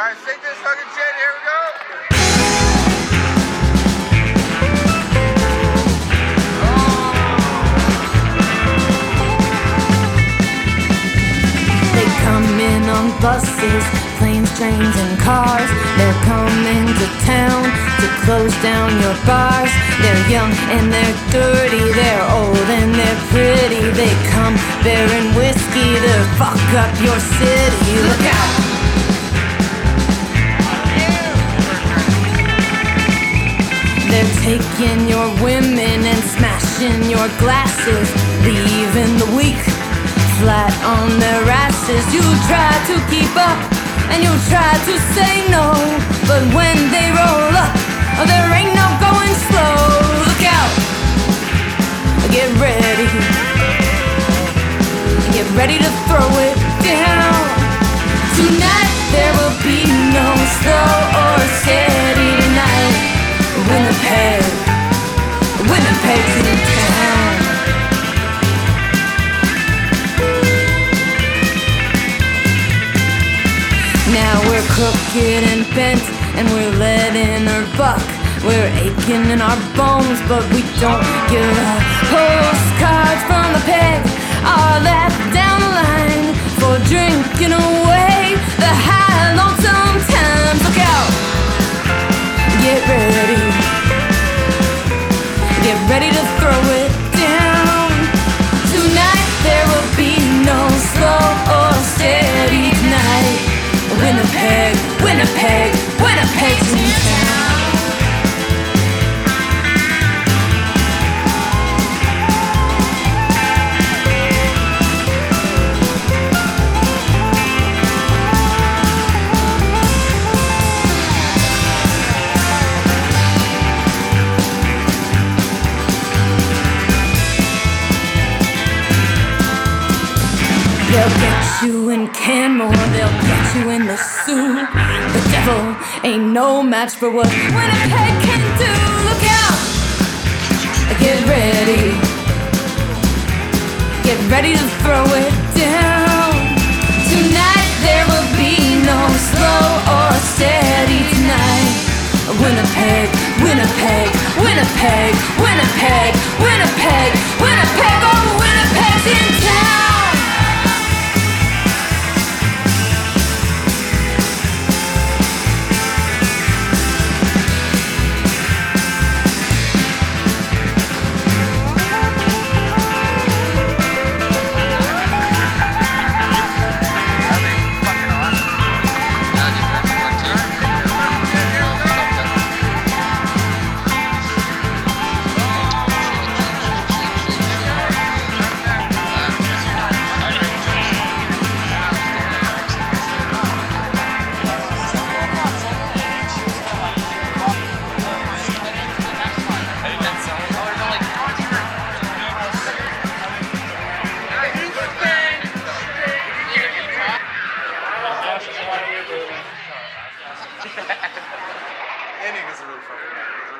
Alright, sing this fucking shit, here we go! They come in on buses, planes, trains, and cars. They're coming to town to close down your bars. They're young and they're dirty, they're old and they're pretty. They come bearing whiskey to fuck up your city. Look out! They're taking your women and smashing your glasses, leaving the weak flat on their asses. You try to keep up and you try to say no, but when they roll up, there ain't no going slow. Look out, get ready to throw it down. Tonight there will be no slow or steady tonight. Winnipeg's in town. Now we're crooked and bent, and we're letting her buck. We're aching in our bones, but we don't give up. Postcards from the peg are left down the line for drinking away the high lonesome times. Look out, get ready to throw it down. Tonight there will be no slow or steady tonight. Winnipeg's in town. They'll get you in Canmore, they'll get you in the Sioux. The devil ain't no match for what Winnipeg can do. Look out! Get ready to throw it down. Tonight there will be no slow or steady tonight. Winnipeg, oh Winnipeg's in town. Ending is really fucking bad.